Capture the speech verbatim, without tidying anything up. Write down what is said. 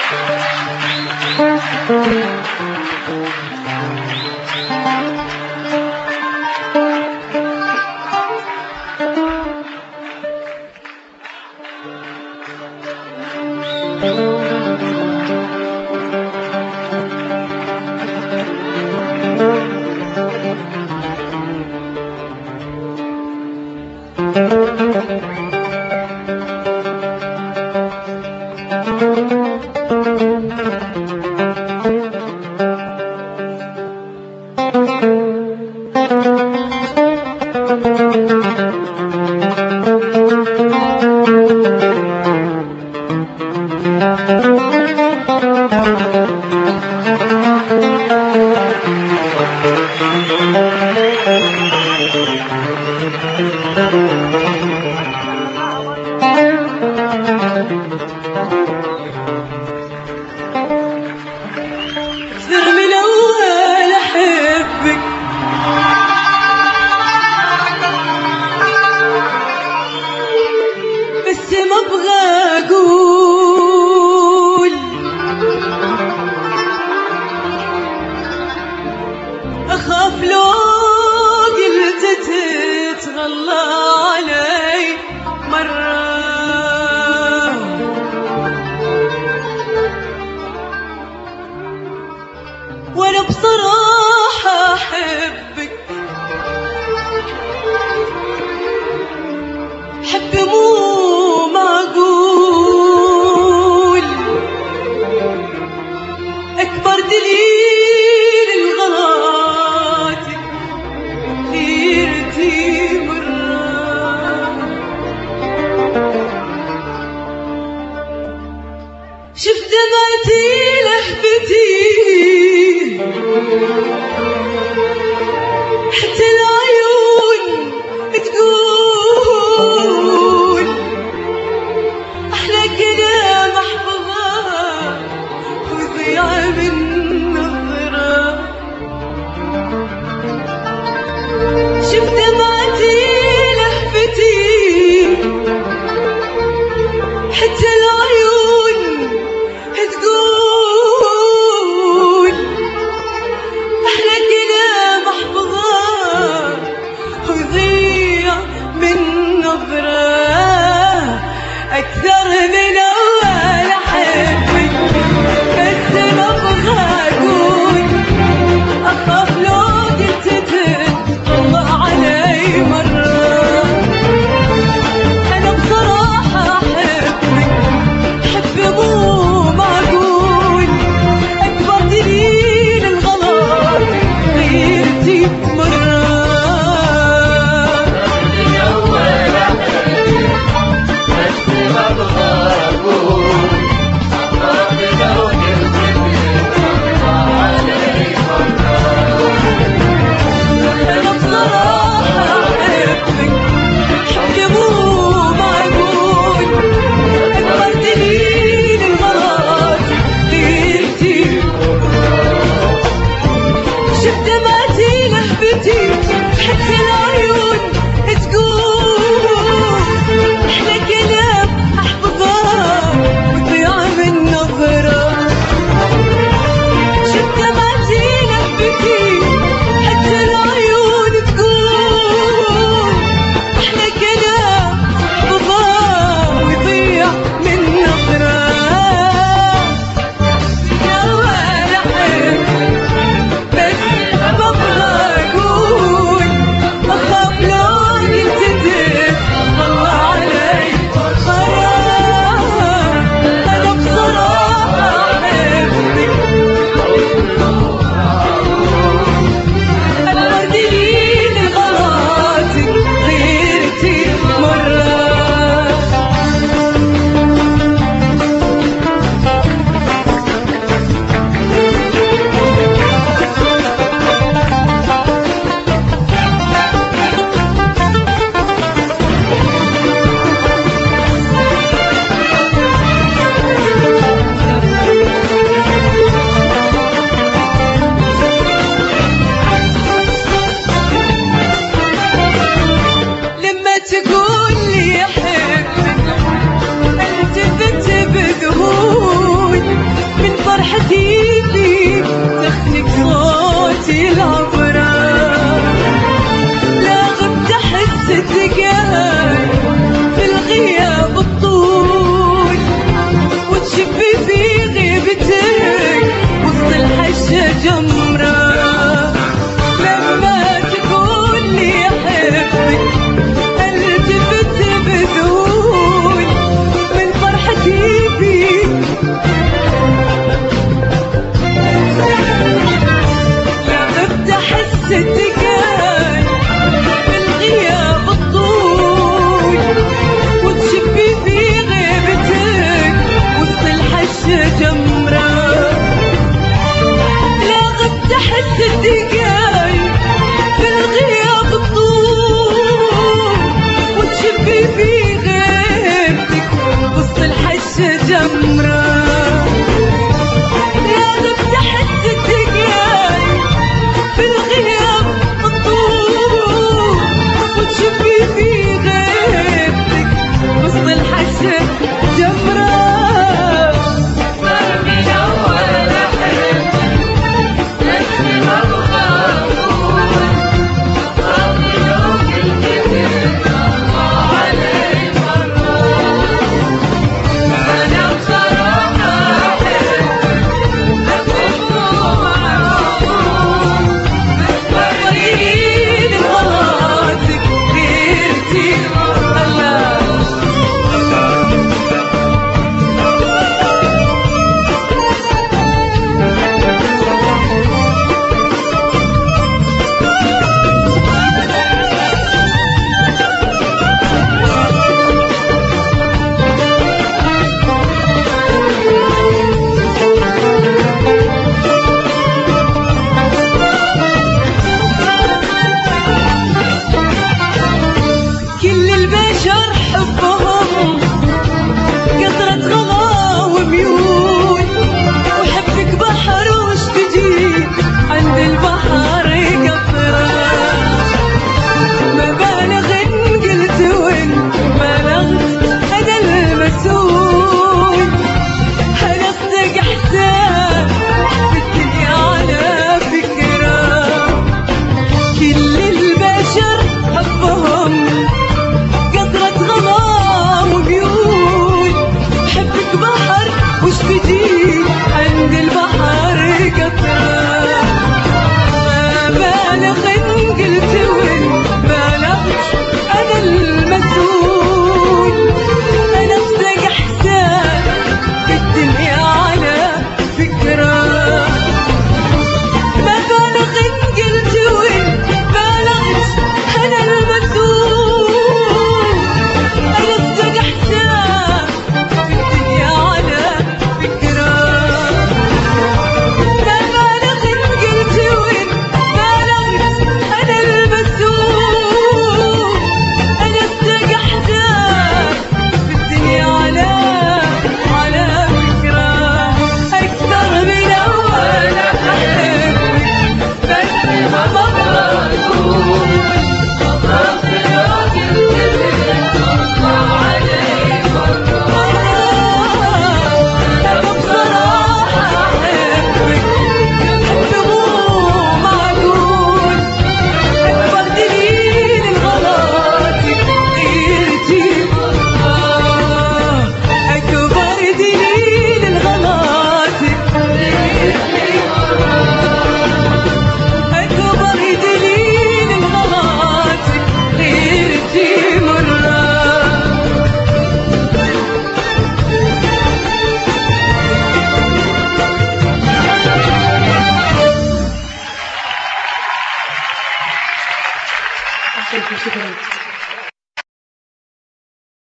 وانا بصراحة احبك، حب مو معقول، اكبر دليل الغلاتك غيرتي مرة. شفت دمعتي لهفتي حتى العيون تقول أحلى كلام أحفظها وضيع من نظرة. شفت دمعتي لهفتي حتى العيون تقول أحلى كلام أحفظه ويضيع من نظرة. أكثر من أول أحبك بس ما أبغى أقول، أخاف لو قلت تطلع علي مرة. أنا بصراحة أحبك حب مو معقول، أكبر دليل الغلط غيرتي مرة. من أول أحبك بس ما أبغى فرحتي فيك تخلق صوتي العبرة. لا غبت أحس الدقاي في الغياب الطول، وتشبي في غيبتك وسط الحشة جمرة. لما تقول لي أحبك التفت بذهول من فرحتي فيك. لا غبت أحس الدقاي في الغياب الطول، وتشبي في غيبتك وسط الحشة جمرة. لا غبت أحس الدقاي في الغياب الطول، وتشبي في غيبتك وسط الحشة جمرة. لا غبت أحس الدقاي في الغياب الطول، وتشبي في غيبتك وسط الحشة جمرة. عند البحر كثرة ما بالغ إن قلت وإن بالغت أنا المسؤول. أنا أصدق إحسان في الدنيا على فكرة. ما بالغ إن قلت وإن بالغت أنا المسؤول. أنا أصدق إحسان في الدنيا على فكرة. شكرا.